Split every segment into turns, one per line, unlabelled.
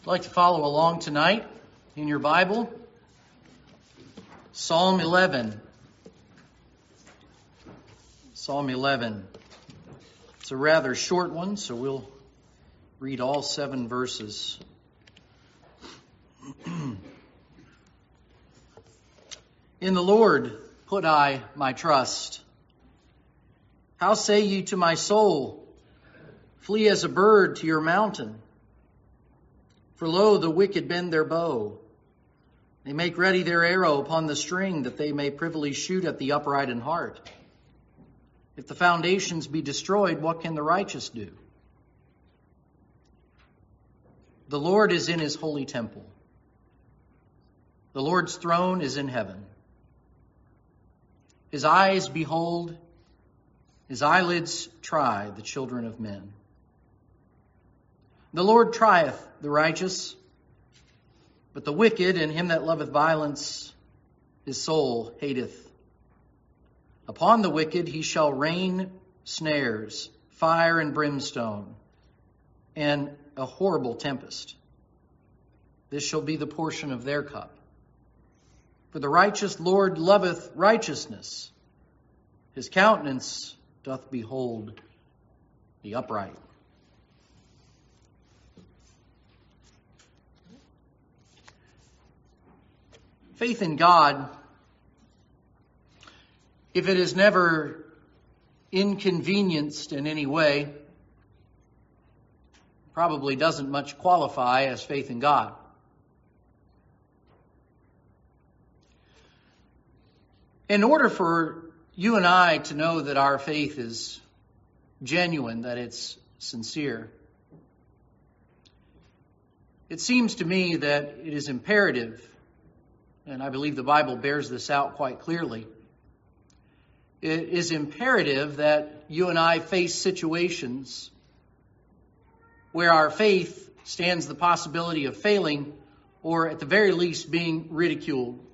I'd like to follow along tonight in your Bible. Psalm 11. Psalm 11. It's a rather short one, so we'll read all 7 verses. In the Lord put I my trust. How say ye to my soul, flee as a bird to your mountain? For lo, the wicked bend their bow. They make ready their arrow upon the string, that they may privily shoot at the upright in heart. If the foundations be destroyed, what can the righteous do? The Lord is in his holy temple. The Lord's throne is in heaven. His eyes behold, his eyelids try the children of men. The Lord trieth the righteous, but the wicked and him that loveth violence, his soul hateth. Upon the wicked he shall rain snares, fire and brimstone, and a horrible tempest. This shall be the portion of their cup. For the righteous Lord loveth righteousness. His countenance doth behold the upright. Faith in God, if it is never inconvenienced in any way, probably doesn't much qualify as faith in God. In order for you and I to know that our faith is genuine, that it's sincere, it seems to me that it is imperative, and I believe the Bible bears this out quite clearly. It is imperative that you and I face situations where our faith stands the possibility of failing, or at the very least being ridiculed,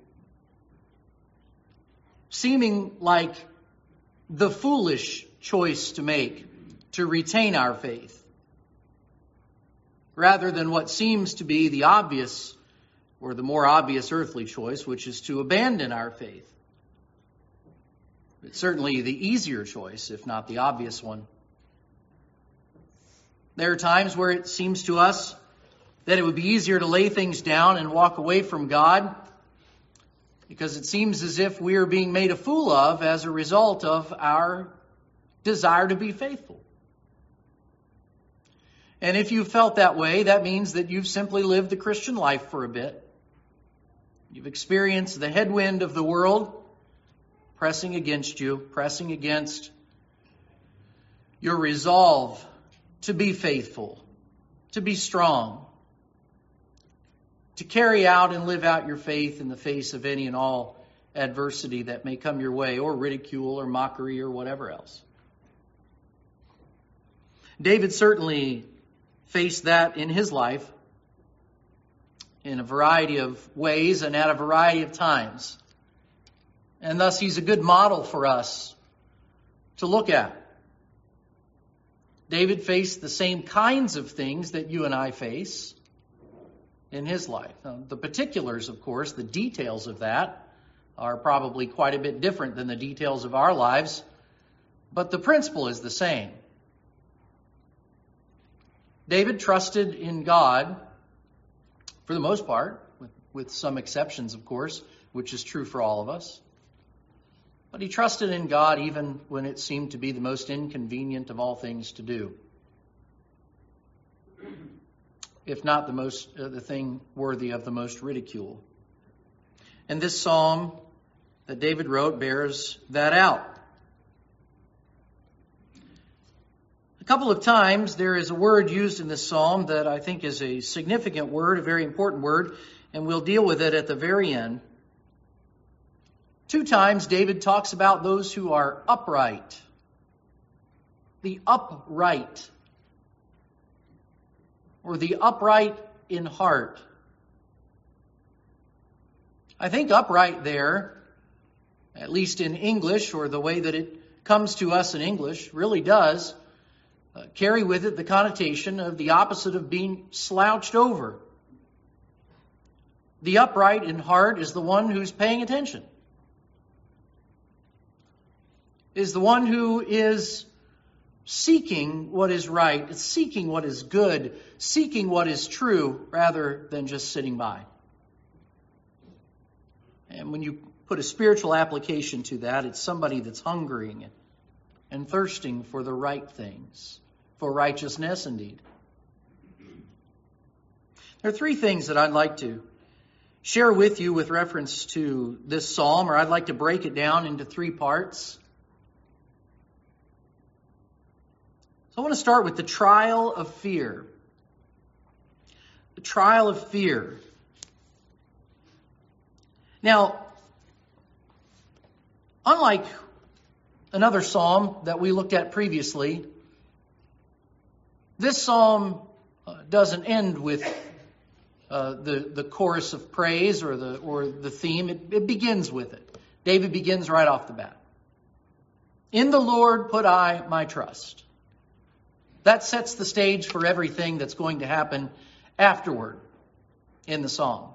seeming like the foolish choice to make to retain our faith, rather than what seems to be the obvious or the more obvious earthly choice, which is to abandon our faith. It's certainly the easier choice, if not the obvious one. There are times where it seems to us that it would be easier to lay things down and walk away from God, because it seems as if we are being made a fool of as a result of our desire to be faithful. And if you felt that way, that means that you've simply lived the Christian life for a bit. You've experienced the headwind of the world pressing against you, pressing against your resolve to be faithful, to be strong, to carry out and live out your faith in the face of any and all adversity that may come your way, or ridicule or mockery or whatever else. David certainly faced that in his life in a variety of ways and at a variety of times. And thus he's a good model for us to look at. David faced the same kinds of things that you and I face in his life. Now, the particulars, of course, the details of that are probably quite a bit different than the details of our lives, but the principle is the same. David trusted in God for the most part, with some exceptions, of course, which is true for all of us. But he trusted in God even when it seemed to be the most inconvenient of all things to do, if not the thing worthy of the most ridicule. And this psalm that David wrote bears that out. A couple of times there is a word used in this psalm that I think is a significant word, a very important word, and we'll deal with it at the very end. 2 times David talks about those who are upright. The upright, or the upright in heart. I think upright there, at least in English, or the way that it comes to us in English, really does carry with it the connotation of the opposite of being slouched over The upright in heart is the one who's paying attention, is the one who is seeking what is right, seeking what is good, seeking what is true, rather than just sitting by. And when you put a spiritual application to that, it's somebody that's hungering and thirsting for the right things, for righteousness indeed. There are three things that I'd like to share with you with reference to this psalm, or I'd like to break it down into three parts. So I want to start with the trial of fear. The trial of fear. Now, unlike another psalm that we looked at previously, this psalm doesn't end with the chorus of praise or the theme. It begins with it. David begins right off the bat. In the Lord put I my trust. That sets the stage for everything that's going to happen afterward in the psalm.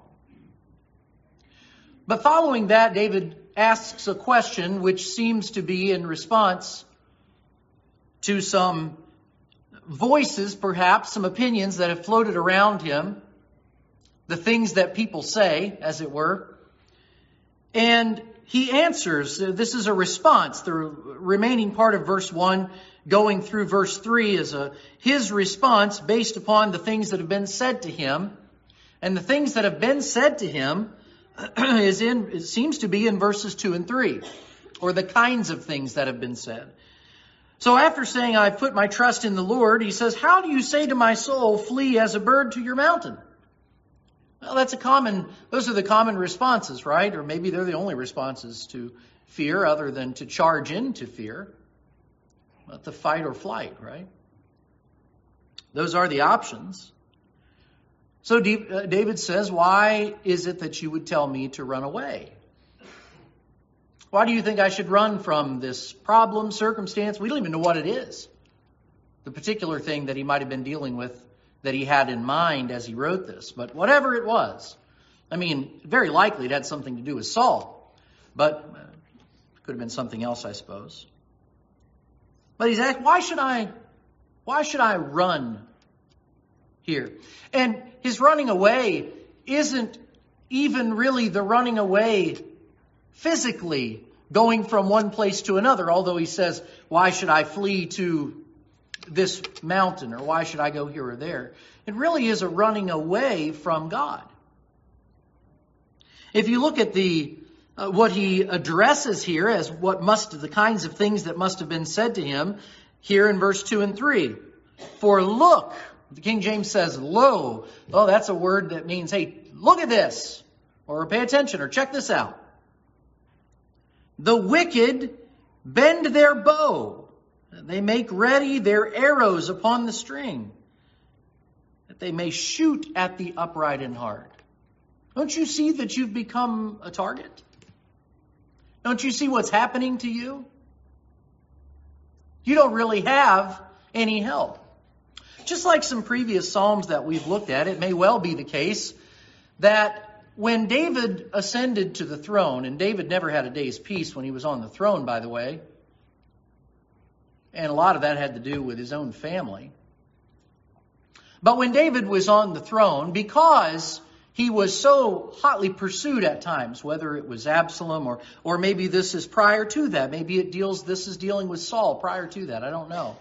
But following that, David asks a question which seems to be in response to some voices, perhaps, some opinions that have floated around him, the things that people say, as it were. And he answers. This is a response. The remaining part of verse 1 going through verse 3 is his response based upon the things that have been said to him. And the things that have been said to him it seems to be in verses 2 and 3, or the kinds of things that have been said. So after saying, I've put my trust in the Lord, he says, how do you say to my soul, flee as a bird to your mountain? Well, those are the common responses, right? Or maybe they're the only responses to fear other than to charge into fear. Not the fight or flight, right? Those are the options. So David says, why is it that you would tell me to run away? Why do you think I should run from this problem, circumstance? We don't even know what it is. The particular thing that he might have been dealing with that he had in mind as he wrote this. But whatever it was, very likely it had something to do with Saul. But it could have been something else, I suppose. But he's asked, why should I run here? And his running away isn't even really the running away physically, going from one place to another, although he says, why should I flee to this mountain, or why should I go here or there? It really is a running away from God. If you look at what he addresses here as the kinds of things that must have been said to him here in verse 2 and 3. For look, the King James says, lo. Oh, that's a word that means, hey, look at this, or pay attention, or check this out. The wicked bend their bow. They make ready their arrows upon the string, that they may shoot at the upright in heart. Don't you see that you've become a target? Don't you see what's happening to you? You don't really have any help. Just like some previous Psalms that we've looked at, it may well be the case that when David ascended to the throne, and David never had a day's peace when he was on the throne, by the way, and a lot of that had to do with his own family. But when David was on the throne, because he was so hotly pursued at times, whether it was Absalom or maybe this is prior to that, maybe this is dealing with Saul prior to that, I don't know.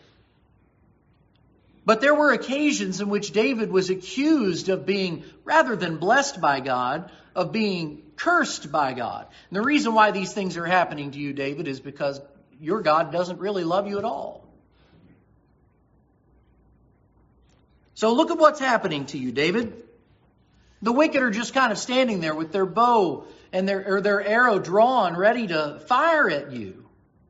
But there were occasions in which David was accused of being, rather than blessed by God, of being cursed by God. And the reason why these things are happening to you, David, is because your God doesn't really love you at all. So look at what's happening to you, David. The wicked are just kind of standing there with their bow and their arrow drawn, ready to fire at you.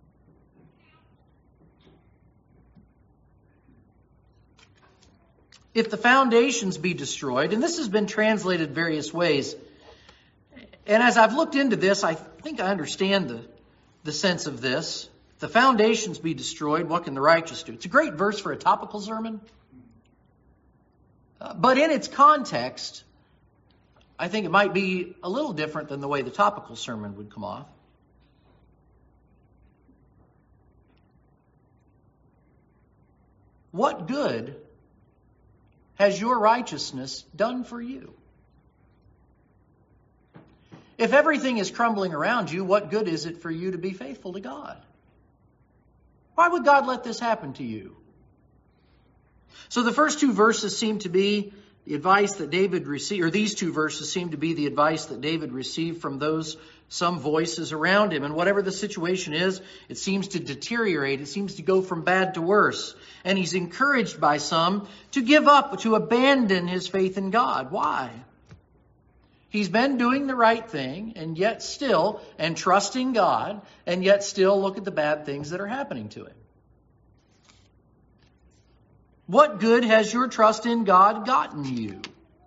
If the foundations be destroyed, and this has been translated various ways, and as I've looked into this, I think I understand the sense of this. If the foundations be destroyed, what can the righteous do? It's a great verse for a topical sermon. But in its context, I think it might be a little different than the way the topical sermon would come off. What good has your righteousness done for you? If everything is crumbling around you, what good is it for you to be faithful to God? Why would God let this happen to you? So the first two verses seem to be the advice that David received, or these two verses seem to be the advice that David received from some voices around him. And whatever the situation is, it seems to deteriorate. It seems to go from bad to worse. And he's encouraged by some to give up, to abandon his faith in God. Why? He's been doing the right thing, and yet still, and trusting God, and yet still look at the bad things that are happening to him. What good has your trust in God gotten you?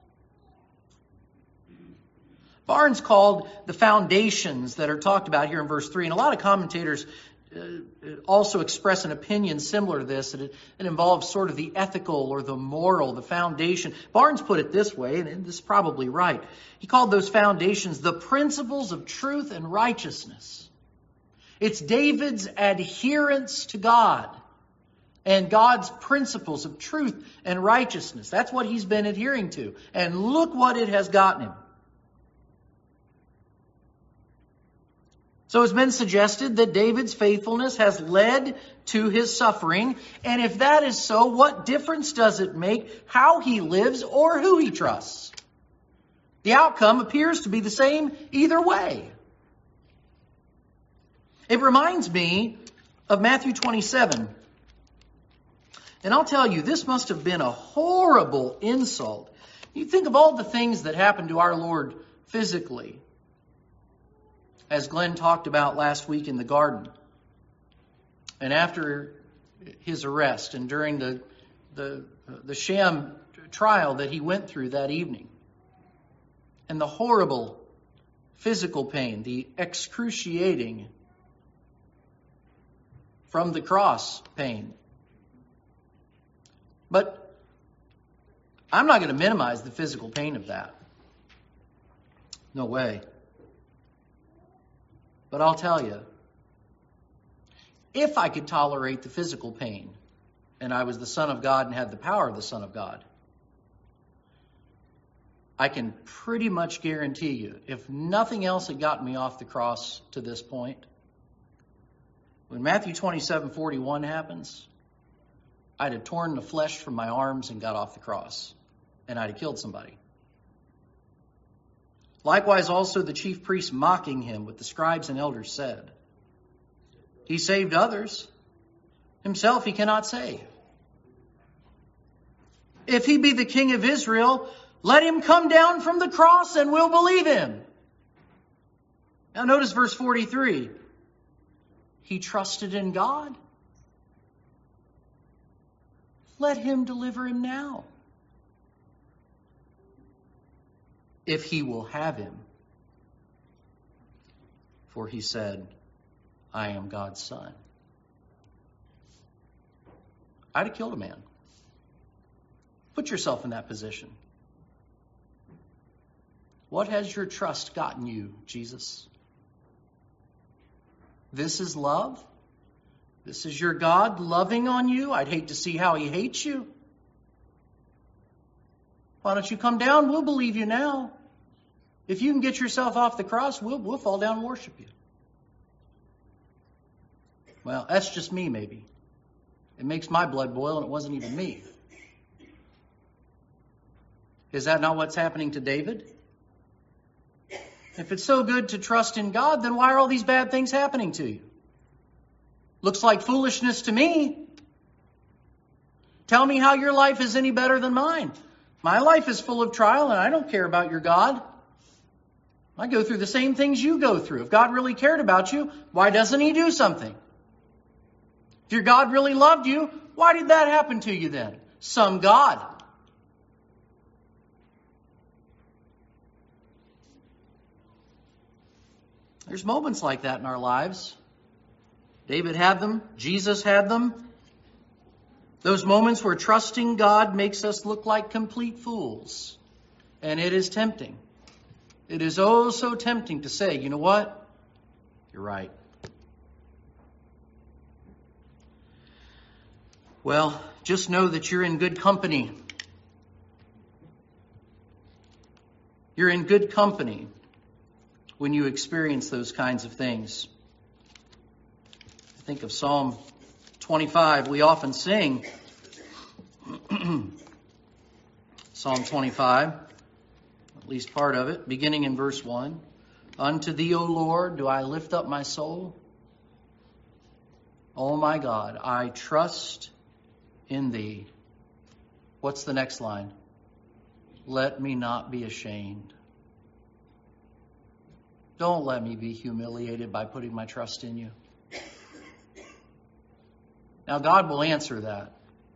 Barnes called the foundations that are talked about here in verse 3, and a lot of commentators also express an opinion similar to this, that it involves sort of the ethical or the moral, the foundation. Barnes put it this way, and this is probably right. He called those foundations the principles of truth and righteousness. It's David's adherence to God and God's principles of truth and righteousness. That's what he's been adhering to. And look what it has gotten him. So it's been suggested that David's faithfulness has led to his suffering. And if that is so, what difference does it make how he lives or who he trusts? The outcome appears to be the same either way. It reminds me of Matthew 27. And I'll tell you, this must have been a horrible insult. You think of all the things that happened to our Lord physically, as Glenn talked about last week in the garden. And after his arrest and during the sham trial that he went through that evening. And the horrible physical pain, the excruciating from the cross pain. But I'm not going to minimize the physical pain of that. No way. But I'll tell you, if I could tolerate the physical pain, and I was the Son of God and had the power of the Son of God, I can pretty much guarantee you, if nothing else had gotten me off the cross to this point, when Matthew 27:41 happens, I'd have torn the flesh from my arms and got off the cross, and I'd have killed somebody. Likewise, also the chief priests mocking him, what the scribes and elders said. He saved others. Himself he cannot save. If he be the King of Israel, let him come down from the cross and we'll believe him. Now notice verse 43. He trusted in God. Let him deliver him now, if he will have him. For he said, I am God's son. I'd have killed a man. Put yourself in that position. What has your trust gotten you, Jesus? This is love? This is your God loving on you? I'd hate to see how he hates you. Why don't you come down? We'll believe you now. If you can get yourself off the cross, we'll fall down and worship you. Well, that's just me, maybe. It makes my blood boil, and it wasn't even me. Is that not what's happening to David? If it's so good to trust in God, then why are all these bad things happening to you? Looks like foolishness to me. Tell me how your life is any better than mine. My life is full of trial, and I don't care about your God. I go through the same things you go through. If God really cared about you, why doesn't he do something? If your God really loved you, why did that happen to you then? Some God. There's moments like that in our lives. David had them. Jesus had them. Those moments where trusting God makes us look like complete fools. And it is tempting. It is oh so tempting to say, you know what? You're right. Well, just know that you're in good company. You're in good company when you experience those kinds of things. I think of Psalm 25. We often sing Psalm 25, at least part of it, beginning in verse 1. Unto thee, O Lord, do I lift up my soul. O my God, I trust in thee. What's the next line? Let me not be ashamed. Don't let me be humiliated by putting my trust in you. Now, God will answer that.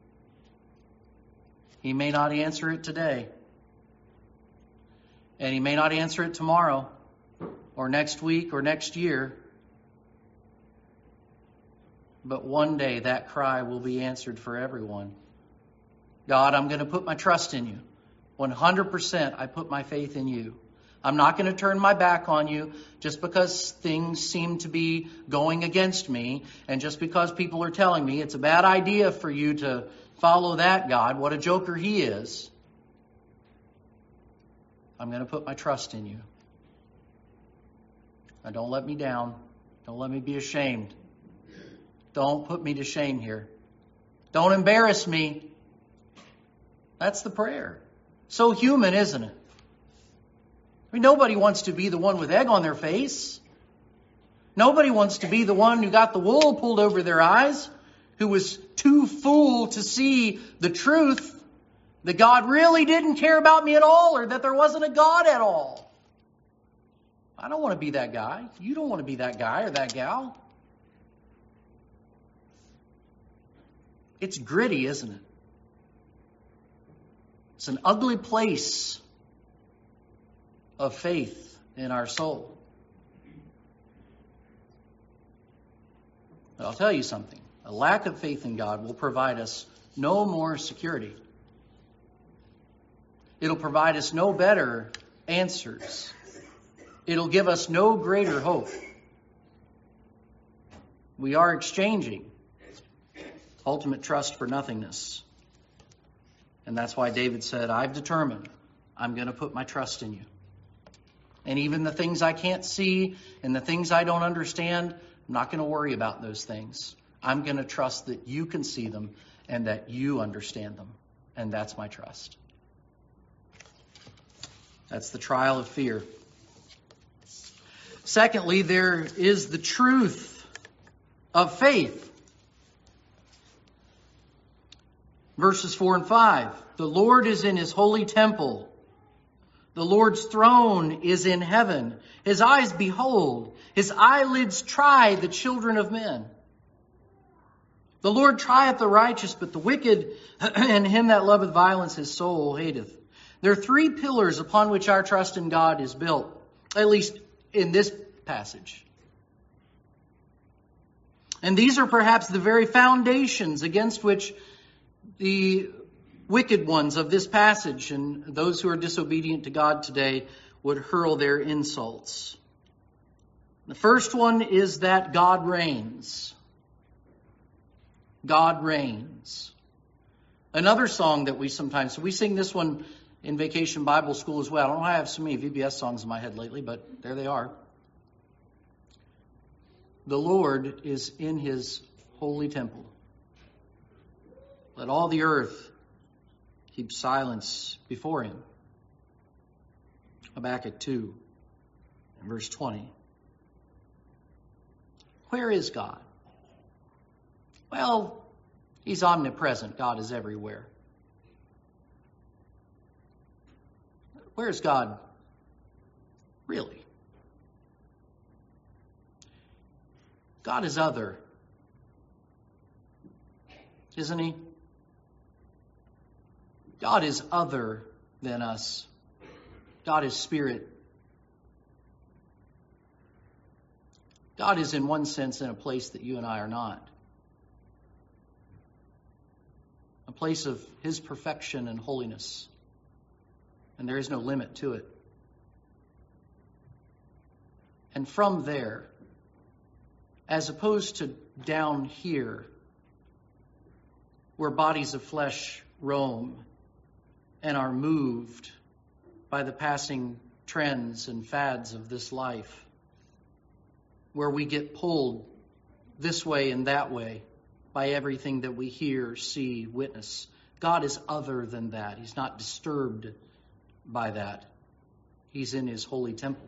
He may not answer it today. And He may not answer it tomorrow or next week or next year. But one day that cry will be answered for everyone. God, I'm going to put my trust in you. 100% I put my faith in you. I'm not going to turn my back on you just because things seem to be going against me and just because people are telling me it's a bad idea for you to follow that God. What a joker he is. I'm going to put my trust in you. Now don't let me down. Don't let me be ashamed. Don't put me to shame here. Don't embarrass me. That's the prayer. So human, isn't it? I mean, nobody wants to be the one with egg on their face. Nobody wants to be the one who got the wool pulled over their eyes, who was too fool to see the truth that God really didn't care about me at all, or that there wasn't a God at all. I don't want to be that guy. You don't want to be that guy or that gal. It's gritty, isn't it? It's an ugly place of faith in our soul. But I'll tell you something. A lack of faith in God will provide us no more security. It'll provide us no better answers. It'll give us no greater hope. We are exchanging ultimate trust for nothingness. And that's why David said, I've determined I'm going to put my trust in you. And even the things I can't see and the things I don't understand, I'm not going to worry about those things. I'm going to trust that you can see them and that you understand them. And that's my trust. That's the trial of fear. Secondly, there is the truth of faith. Verses 4 and 5. The Lord is in his holy temple. The Lord's throne is in heaven. His eyes behold. His eyelids try the children of men. The Lord trieth the righteous, but the wicked and him that loveth violence his soul hateth. There are three pillars upon which our trust in God is built, at least in this passage. And these are perhaps the very foundations against which the wicked ones of this passage and those who are disobedient to God today would hurl their insults. The first one is that God reigns. God reigns. Another song that we sometimes, we sing this one in Vacation Bible School as well. I don't know why I have so many VBS songs in my head lately, but there they are. The Lord is in his holy temple. Let all the earth keep silence before him. Habakkuk 2 and verse 20. Where is God? Well, he's omnipresent. God is everywhere. Where is God really? God is other, isn't he? God is other than us. God is spirit. God is in one sense in a place that you and I are not. A place of his perfection and holiness. And there is no limit to it. And from there, as opposed to down here, where bodies of flesh roam and are moved by the passing trends and fads of this life, where we get pulled this way and that way by everything that we hear, see, witness. God is other than that. He's not disturbed by that. He's in his holy temple.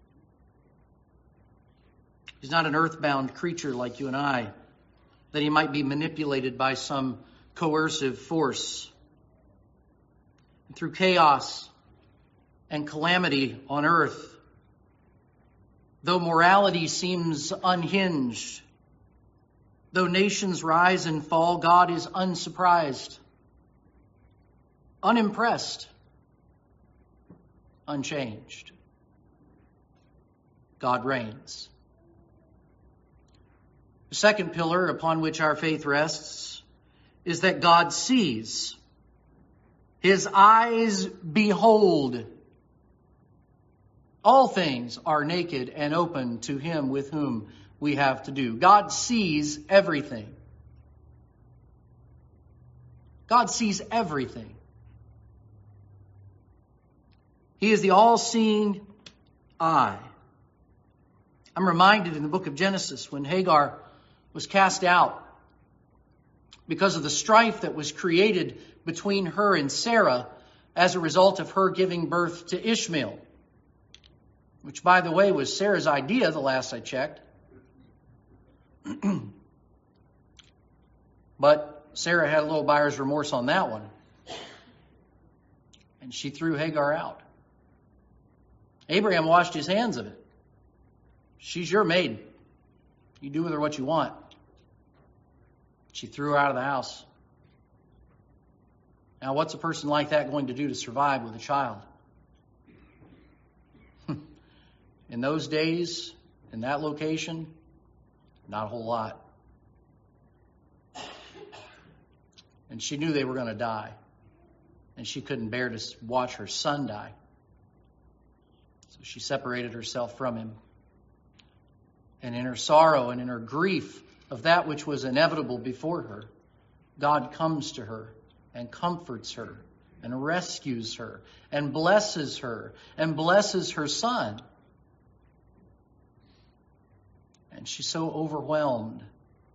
He's not an earthbound creature like you and I, that he might be manipulated by some coercive force. And through chaos and calamity on earth, though morality seems unhinged, though nations rise and fall, God is unsurprised, unimpressed, unchanged. God reigns. The second pillar upon which our faith rests is that God sees. His eyes behold. All things are naked and open to him with whom we have to do. God sees everything. God sees everything. He is the all-seeing eye. I'm reminded in the book of Genesis when Hagar was cast out because of the strife that was created between her and Sarah as a result of her giving birth to Ishmael, which, by the way, was Sarah's idea the last I checked. But Sarah had a little buyer's remorse on that one, and she threw Hagar out. Abraham washed his hands of it. She's your maid. You do with her what you want. She threw her out of the house. Now, what's a person like that going to do to survive with a child? In those days, in that location, not a whole lot. And she knew they were going to die. And she couldn't bear to watch her son die. So she separated herself from him. And in her sorrow and in her grief of that which was inevitable before her, God comes to her and comforts her and rescues her and blesses her son. And she's so overwhelmed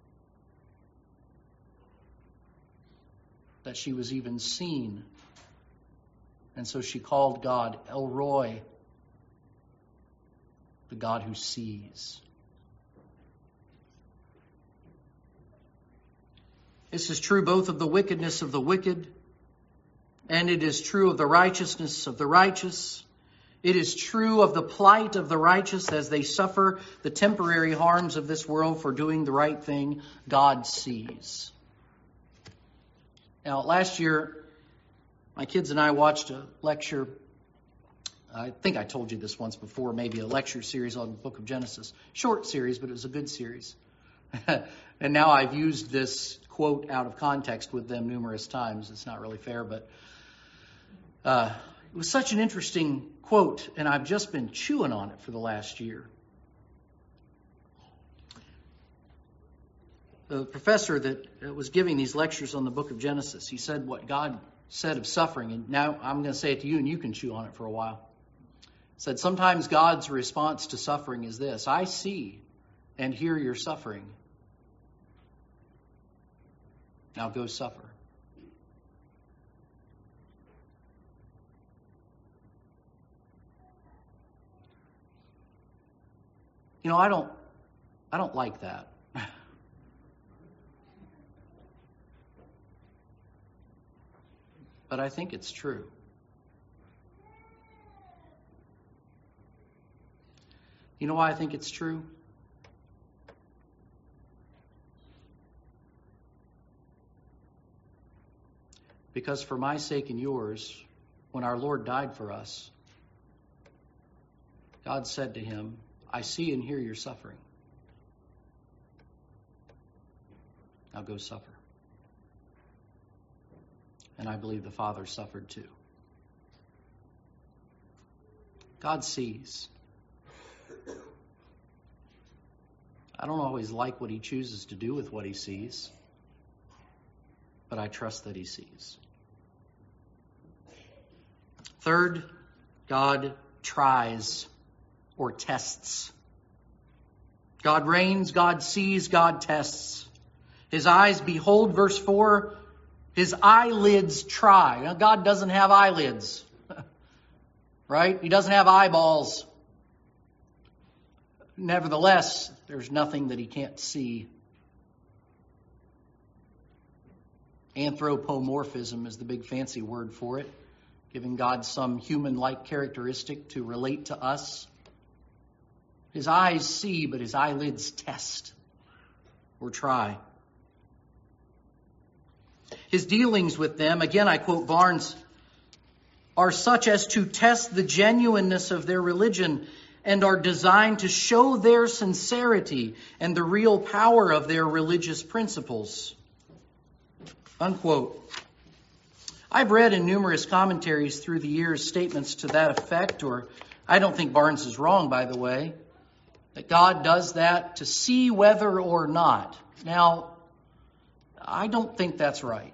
that she was even seen. And so she called God El Roi, the God who sees. This is true both of the wickedness of the wicked, and it is true of the righteousness of the righteous. It is true of the plight of the righteous as they suffer the temporary harms of this world for doing the right thing. God sees. Now, last year, my kids and I watched a lecture. I think I told you this once before, maybe a lecture series on the book of Genesis. Short series, but it was a good series. And now I've used this quote out of context with them numerous times. It's not really fair, but it was such an interesting quote, and I've just been chewing on it for the last year. The professor that was giving these lectures on the book of Genesis, he said what God said of suffering, and now I'm going to say it to you, and you can chew on it for a while. He said, sometimes God's response to suffering is this: I see and hear your suffering. Now go suffer. You know, I don't like that. But I think it's true. You know why I think it's true? Because for my sake and yours, when our Lord died for us, God said to him, I see and hear your suffering. Now go suffer. And I believe the Father suffered too. God sees. I don't always like what he chooses to do with what he sees, but I trust that he sees. Third, God tries or tests. God reigns, God sees, God tests. His eyes behold, verse 4, his eyelids try. Now, God doesn't have eyelids, right? He doesn't have eyeballs. Nevertheless, there's nothing that he can't see. Anthropomorphism is the big fancy word for it, giving God some human-like characteristic to relate to us. His eyes see, but his eyelids test or try. His dealings with them, again I quote Barnes, are such as to test the genuineness of their religion and are designed to show their sincerity and the real power of their religious principles. Unquote. I've read in numerous commentaries through the years statements to that effect, or I don't think Barnes is wrong, by the way, that God does that to see whether or not. Now, I don't think that's right.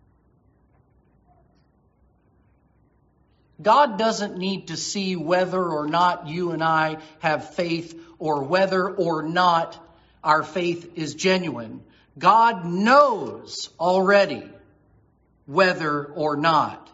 God doesn't need to see whether or not you and I have faith or whether or not our faith is genuine. God knows already whether or not.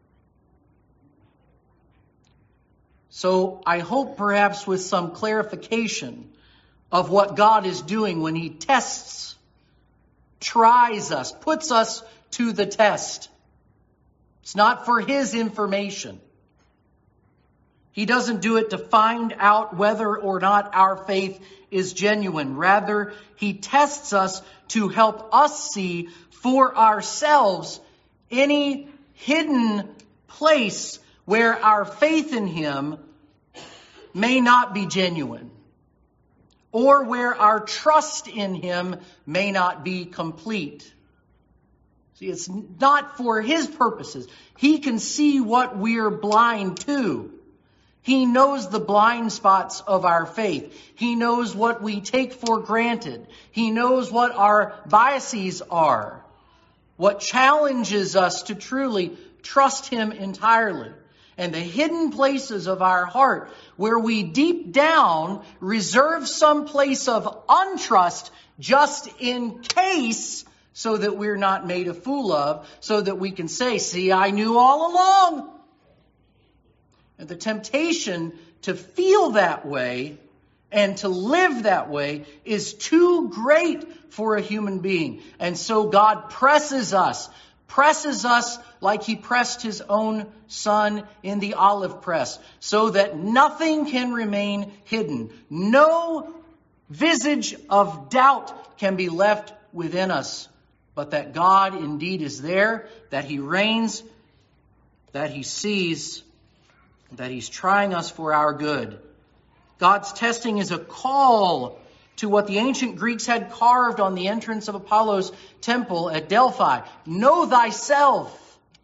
So I hope perhaps with some clarification of what God is doing when he tests, tries us, puts us to the test. It's not for his information. He doesn't do it to find out whether or not our faith is genuine. Rather, he tests us to help us see for ourselves any hidden place where our faith in him may not be genuine, or where our trust in him may not be complete. See, it's not for his purposes. He can see what we're blind to. He knows the blind spots of our faith. He knows what we take for granted. He knows what our biases are, what challenges us to truly trust him entirely. And the hidden places of our heart where we deep down reserve some place of untrust just in case, so that we're not made a fool of, so that we can say, see, I knew all along. And the temptation to feel that way and to live that way is too great for a human being. And so God presses us like he pressed his own son in the olive press, so that nothing can remain hidden. No visage of doubt can be left within us, but that God indeed is there, that he reigns, that he sees, that he's trying us for our good. God's testing is a call to what the ancient Greeks had carved on the entrance of Apollo's temple at Delphi. Know thyself.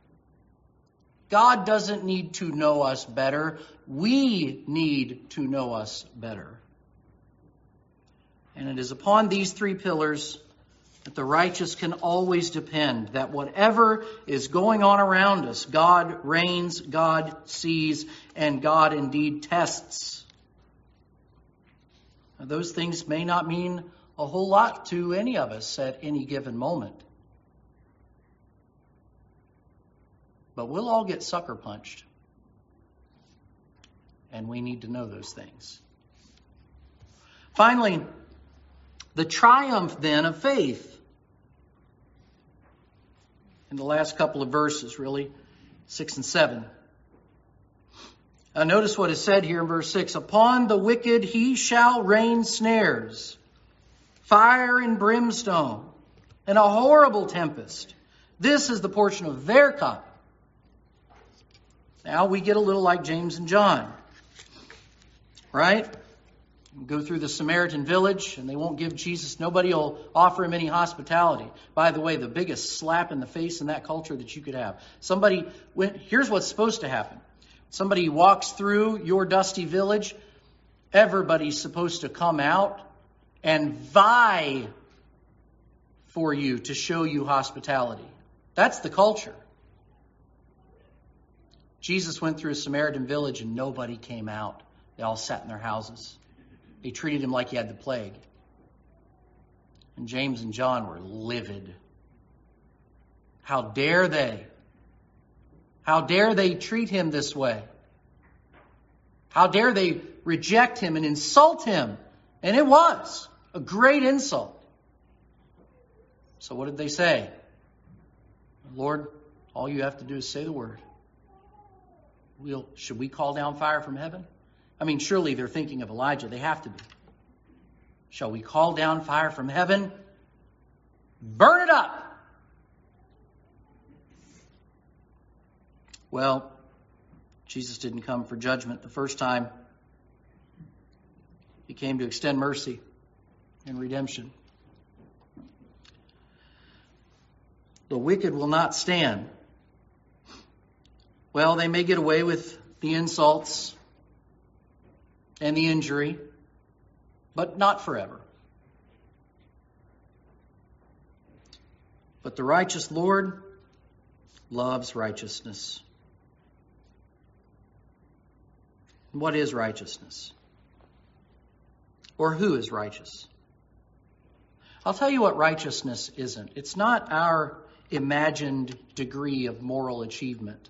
God doesn't need to know us better. We need to know us better. And it is upon these three pillars that the righteous can always depend, that whatever is going on around us, God reigns, God sees, and God indeed tests. Now, those things may not mean a whole lot to any of us at any given moment. But we'll all get sucker punched. And we need to know those things. Finally, the triumph then of faith. In the last couple of verses, really, 6 and 7. Notice what is said here in verse 6. Upon the wicked he shall rain snares, fire and brimstone, and a horrible tempest. This is the portion of their cup. Now we get a little like James and John, right? Go through the Samaritan village and they won't give Jesus, nobody will offer him any hospitality. By the way, the biggest slap in the face in that culture that you could have. Here's what's supposed to happen. Somebody walks through your dusty village, everybody's supposed to come out and vie for you to show you hospitality. That's the culture. Jesus went through a Samaritan village and nobody came out. They all sat in their houses. They treated him like he had the plague. And James and John were livid. How dare they? How dare they treat him this way? How dare they reject him and insult him? And it was a great insult. So what did they say? Lord, all you have to do is say the word. Should we call down fire from heaven? I mean, surely they're thinking of Elijah. They have to be. Shall we call down fire from heaven? Burn it up! Well, Jesus didn't come for judgment the first time. He came to extend mercy and redemption. The wicked will not stand. Well, they may get away with the insults and the injury, but not forever. But the righteous Lord loves righteousness. What is righteousness? Or who is righteous? I'll tell you what righteousness isn't. It's not our imagined degree of moral achievement.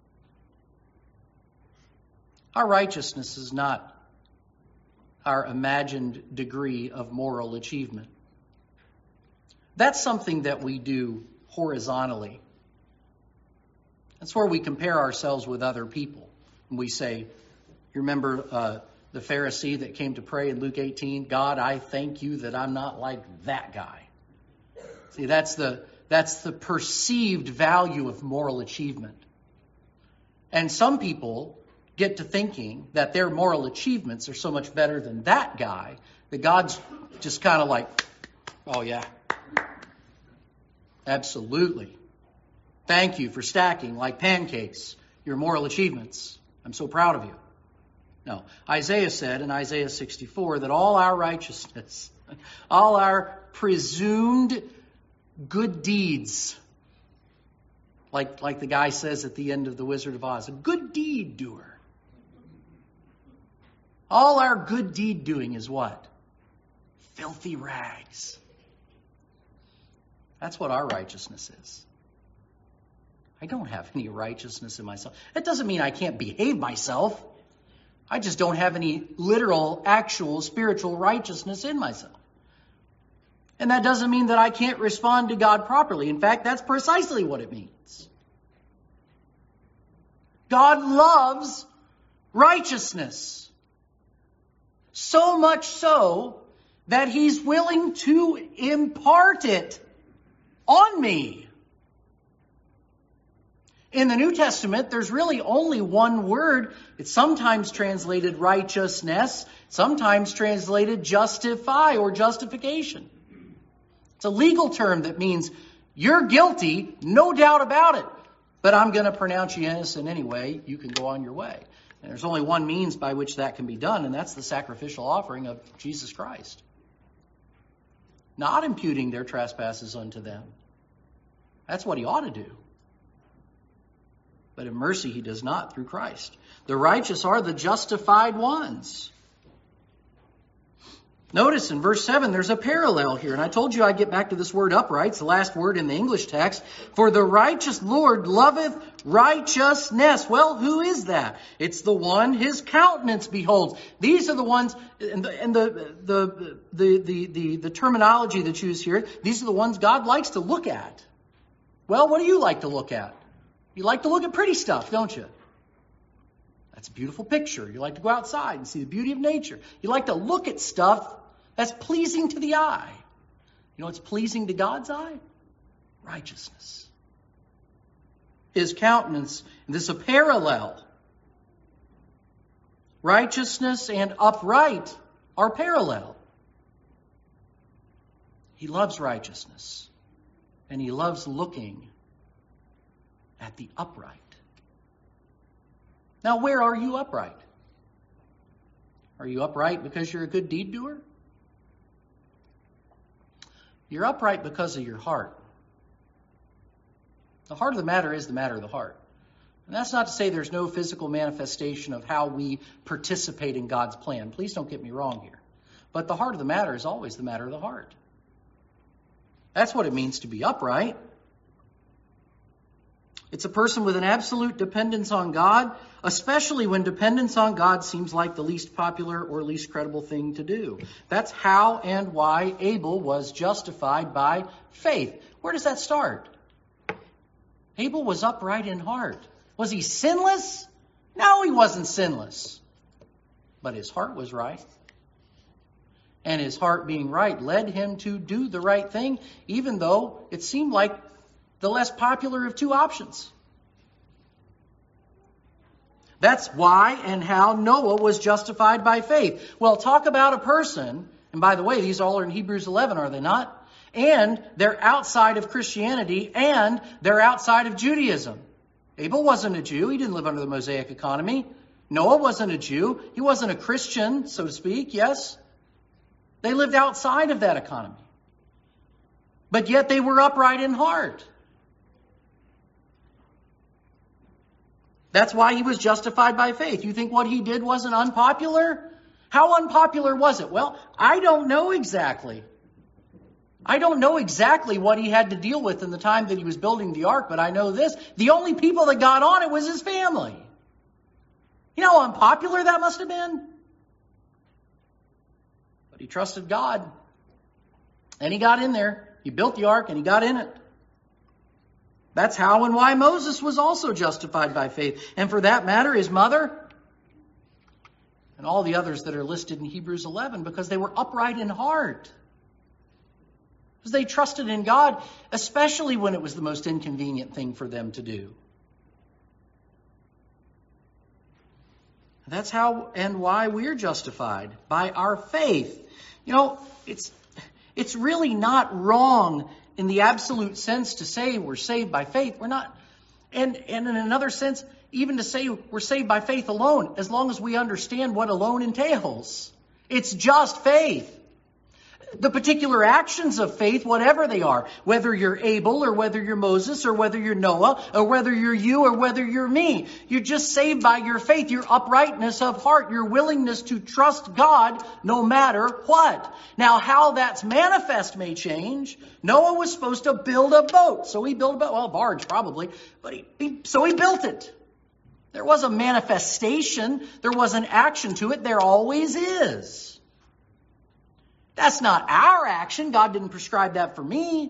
Our righteousness is not our imagined degree of moral achievement. That's something that we do horizontally. That's where we compare ourselves with other people. And we say, you remember the Pharisee that came to pray in Luke 18, God, I thank you that I'm not like that guy. See, that's the perceived value of moral achievement. And some people get to thinking that their moral achievements are so much better than that guy that God's just kind of like, oh yeah, absolutely. Thank you for stacking like pancakes your moral achievements. I'm so proud of you. No, Isaiah said in Isaiah 64 that all our righteousness, all our presumed good deeds, like the guy says at the end of The Wizard of Oz, a good deed doer. All our good deed doing is what? Filthy rags. That's what our righteousness is. I don't have any righteousness in myself. That doesn't mean I can't behave myself. I just don't have any literal, actual, spiritual righteousness in myself. And that doesn't mean that I can't respond to God properly. In fact, that's precisely what it means. God loves righteousness. So much so that he's willing to impart it on me. In the New Testament, there's really only one word. It's sometimes translated righteousness, sometimes translated justify or justification. It's a legal term that means you're guilty, no doubt about it, but I'm going to pronounce you innocent anyway. You can go on your way. And there's only one means by which that can be done, and that's the sacrificial offering of Jesus Christ. Not imputing their trespasses unto them. That's what he ought to do. But in mercy, he does not through Christ. The righteous are the justified ones. Notice in verse 7, there's a parallel here. And I told you I'd get back to this word upright. It's the last word in the English text. For the righteous Lord loveth righteousness. Well, who is that? It's the one his countenance beholds. These are the ones, and the terminology that's used here, these are the ones God likes to look at. Well, what do you like to look at? You like to look at pretty stuff, don't you? That's a beautiful picture. You like to go outside and see the beauty of nature. You like to look at stuff that's pleasing to the eye. You know what's pleasing to God's eye? Righteousness. His countenance, this is a parallel. Righteousness and upright are parallel. He loves righteousness, and he loves looking at the upright. Now, where are you upright? Are you upright because you're a good deed doer? You're upright because of your heart. The heart of the matter is the matter of the heart. And that's not to say there's no physical manifestation of how we participate in God's plan. Please don't get me wrong here. But the heart of the matter is always the matter of the heart. That's what it means to be upright. It's a person with an absolute dependence on God, especially when dependence on God seems like the least popular or least credible thing to do. That's how and why Abel was justified by faith. Where does that start? Abel was upright in heart. Was he sinless? No, he wasn't sinless. But his heart was right. And his heart being right led him to do the right thing, even though it seemed like the less popular of two options. That's why and how Noah was justified by faith. Well, talk about a person, and by the way, these all are in Hebrews 11, are they not? And they're outside of Christianity, and they're outside of Judaism. Abel wasn't a Jew. He didn't live under the Mosaic economy. Noah wasn't a Jew. He wasn't a Christian, so to speak, yes. They lived outside of that economy. But yet they were upright in heart. That's why he was justified by faith. You think what he did wasn't unpopular? How unpopular was it? Well, I don't know exactly. I don't know exactly what he had to deal with in the time that he was building the ark, but I know this. The only people that got on it was his family. You know how unpopular that must have been? But he trusted God. And he got in there. He built the ark and he got in it. That's how and why Moses was also justified by faith. And for that matter, his mother and all the others that are listed in Hebrews 11, because they were upright in heart. Because they trusted in God, especially when it was the most inconvenient thing for them to do. That's how and why we're justified, by our faith. You know, it's really not wrong in the absolute sense to say we're saved by faith. We're not. And in another sense, even to say we're saved by faith alone, as long as we understand what alone entails. It's just faith. The particular actions of faith, whatever they are, whether you're Abel or whether you're Moses or whether you're Noah or whether you're you or whether you're me, you're just saved by your faith, your uprightness of heart, your willingness to trust God no matter what. Now, how that's manifest may change. Noah was supposed to build a boat. So he built a boat, well, a barge probably, but so he built it. There was a manifestation. There was an action to it. There always is. That's not our action. God didn't prescribe that for me.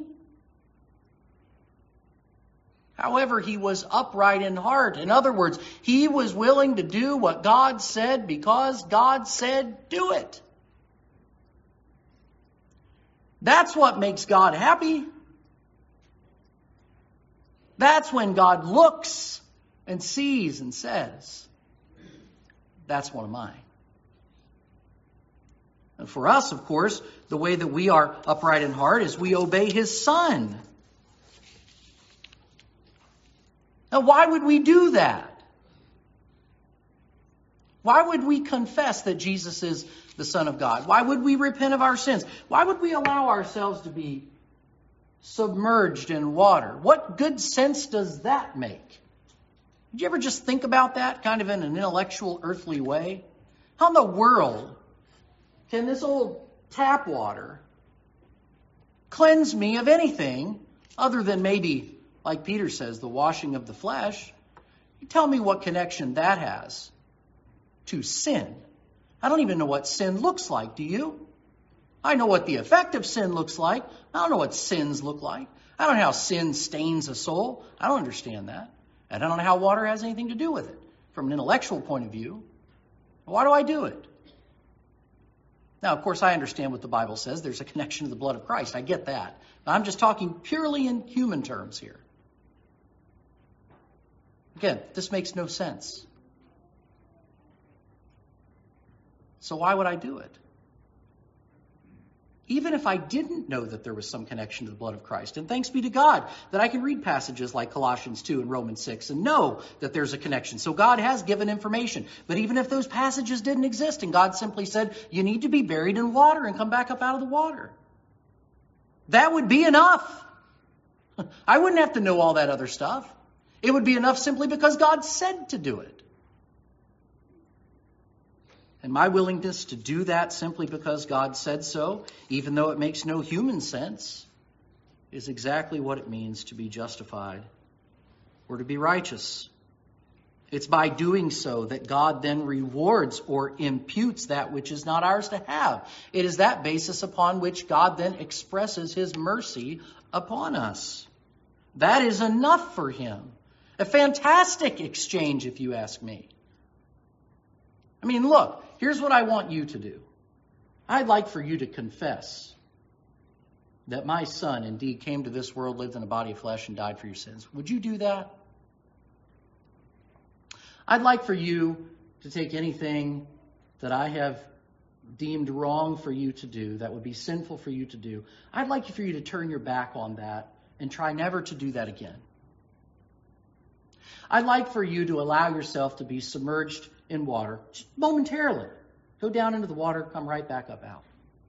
However, he was upright in heart. In other words, he was willing to do what God said because God said do it. That's what makes God happy. That's when God looks and sees and says, that's one of mine. And for us, of course, the way that we are upright in heart is we obey his Son. Now, why would we do that? Why would we confess that Jesus is the Son of God? Why would we repent of our sins? Why would we allow ourselves to be submerged in water? What good sense does that make? Did you ever just think about that kind of in an intellectual, earthly way? How in the world can this old tap water cleanse me of anything other than maybe, like Peter says, the washing of the flesh? You tell me what connection that has to sin. I don't even know what sin looks like, do you? I know what the effect of sin looks like. I don't know what sins look like. I don't know how sin stains a soul. I don't understand that. And I don't know how water has anything to do with it from an intellectual point of view. Why do I do it? Now, of course, I understand what the Bible says. There's a connection to the blood of Christ. I get that. I'm just talking purely in human terms here. Again, this makes no sense. So why would I do it? Even if I didn't know that there was some connection to the blood of Christ. And thanks be to God that I can read passages like Colossians 2 and Romans 6 and know that there's a connection. So God has given information. But even if those passages didn't exist and God simply said, you need to be buried in water and come back up out of the water, That would be enough. I wouldn't have to know all that other stuff. It would be enough simply because God said to do it. And my willingness to do that simply because God said so, even though it makes no human sense, is exactly what it means to be justified or to be righteous. It's by doing so that God then rewards or imputes that which is not ours to have. It is that basis upon which God then expresses his mercy upon us. That is enough for him. A fantastic exchange, if you ask me. I mean, look, here's what I want you to do. I'd like for you to confess that my son indeed came to this world, lived in a body of flesh, and died for your sins. Would you do that? I'd like for you to take anything that I have deemed wrong for you to do, that would be sinful for you to do. I'd like for you to turn your back on that and try never to do that again. I'd like for you to allow yourself to be submerged in water, just momentarily. Go down into the water, come right back up out.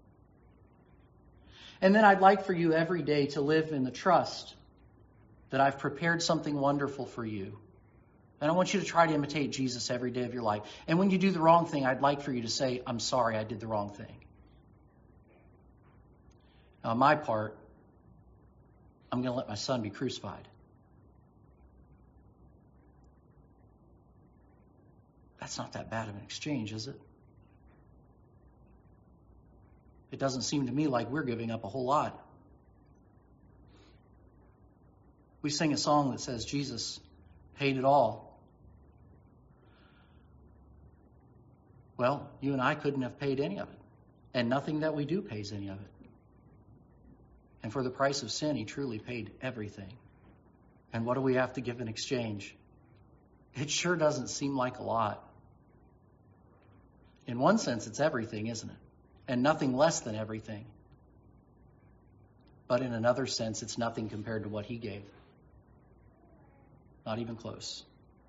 And then I'd like for you every day to live in the trust that I've prepared something wonderful for you. And I want you to try to imitate Jesus every day of your life. And when you do the wrong thing, I'd like for you to say, I'm sorry, I did the wrong thing. Now, on my part, I'm going to let my son be crucified. That's not that bad of an exchange, is it? It doesn't seem to me like we're giving up a whole lot. We sing a song that says Jesus paid it all. Well, you and I couldn't have paid any of it. And nothing that we do pays any of it. And for the price of sin, he truly paid everything. And what do we have to give in exchange? It sure doesn't seem like a lot. In one sense, it's everything, isn't it? And nothing less than everything. But in another sense, it's nothing compared to what he gave. Not even close.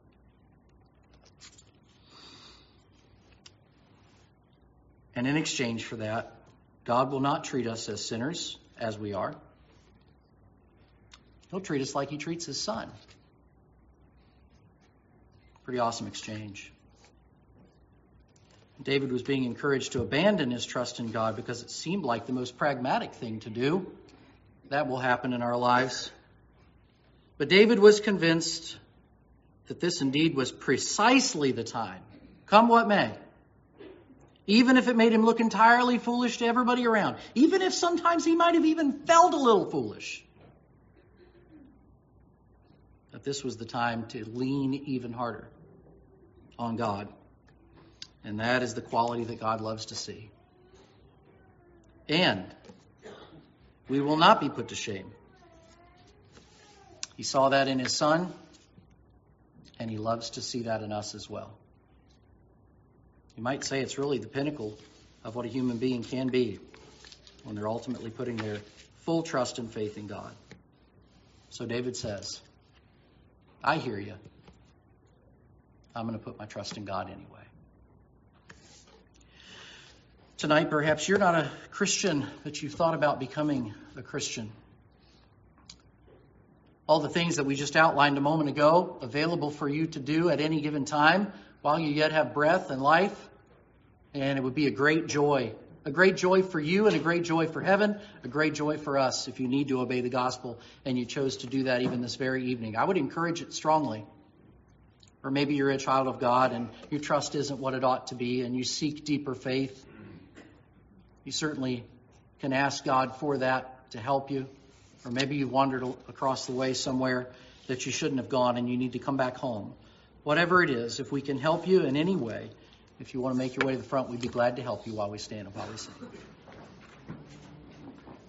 And in exchange for that, God will not treat us as sinners, as we are. He'll treat us like he treats his son. Pretty awesome exchange. David was being encouraged to abandon his trust in God because it seemed like the most pragmatic thing to do. That will happen in our lives. But David was convinced that this indeed was precisely the time, come what may. Even if it made him look entirely foolish to everybody around. Even if sometimes he might have even felt a little foolish. That this was the time to lean even harder on God. And that is the quality that God loves to see. And we will not be put to shame. He saw that in his son, and he loves to see that in us as well. You might say it's really the pinnacle of what a human being can be when they're ultimately putting their full trust and faith in God. So David says, I hear you. I'm going to put my trust in God anyway. Tonight, perhaps you're not a Christian, but you've thought about becoming a Christian. All the things that we just outlined a moment ago, available for you to do at any given time while you yet have breath and life. And it would be a great joy for you and a great joy for heaven, a great joy for us if you need to obey the gospel and you chose to do that even this very evening. I would encourage it strongly. Or maybe you're a child of God and your trust isn't what it ought to be and you seek deeper faith. You certainly can ask God for that to help you. Or maybe you wandered across the way somewhere that you shouldn't have gone and you need to come back home. Whatever it is, if we can help you in any way, if you want to make your way to the front, we'd be glad to help you while we stand and while we sing.